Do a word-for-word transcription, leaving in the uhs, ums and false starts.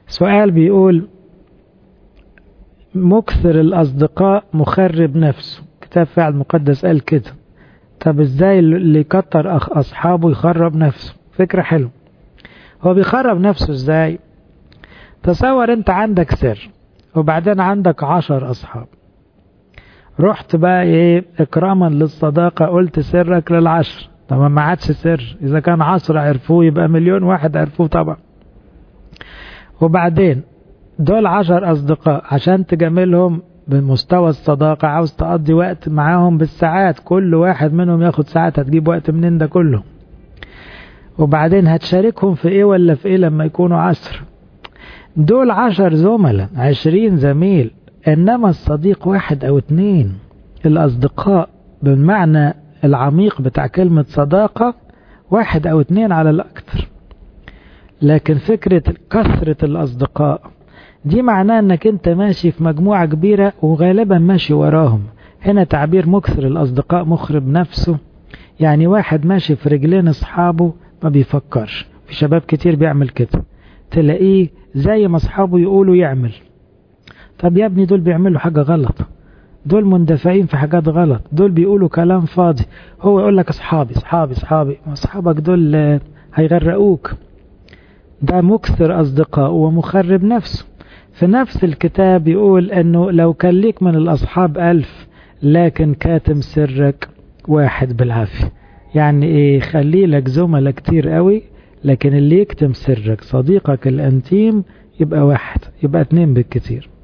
سؤال بيقول مكثر الأصدقاء مخرب نفسه، كتاب فعل مقدس قال كده. طب ازاي اللي يكتر أصحابه يخرب نفسه؟ فكرة حلوة. هو بيخرب نفسه ازاي؟ تصور انت عندك سر وبعدين عندك عشر أصحاب، رحت بقى ايه اكراما للصداقة قلت سرك للعشر، طب ما عادش سر، اذا كان عشرة عرفوه يبقى مليون واحد عرفوه طبعا. وبعدين دول عشر اصدقاء عشان تجاملهم بمستوى الصداقة عاوز تقضي وقت معاهم بالساعات، كل واحد منهم ياخد ساعات، هتجيب وقت منين ده كله؟ وبعدين هتشاركهم في ايه ولا في ايه لما يكونوا عشر؟ دول عشر زملاء، عشرين زميل، انما الصديق واحد او اتنين. الاصدقاء بالمعنى العميق بتاع كلمة صداقة واحد او اتنين على الاكثر. لكن فكرة كثرة الاصدقاء دي معناه انك انت ماشي في مجموعة كبيرة وغالبا ماشي وراهم. هنا تعبير مكثر الاصدقاء مخرب نفسه، يعني واحد ماشي في رجلين اصحابه ما بيفكرش. في شباب كتير بيعمل كده، تلاقيه زي ما اصحابه يقولوا يعمل. طب يا ابني دول بيعملوا حاجة غلط، دول مندفعين في حاجات غلط، دول بيقولوا كلام فاضي. هو يقول لك اصحابي اصحابي اصحابي، اصحابك دول هيغرقوك. ده مكثر اصدقاء ومخرب نفسه. في نفس الكتاب يقول انه لو كان ليك من الاصحاب الف لكن كاتم سرك واحد بالعافية. يعني ايه؟ خلي لك زملاء كتير قوي لكن اللي يكتم سرك صديقك الانتيم يبقى واحد، يبقى اتنين بالكتير.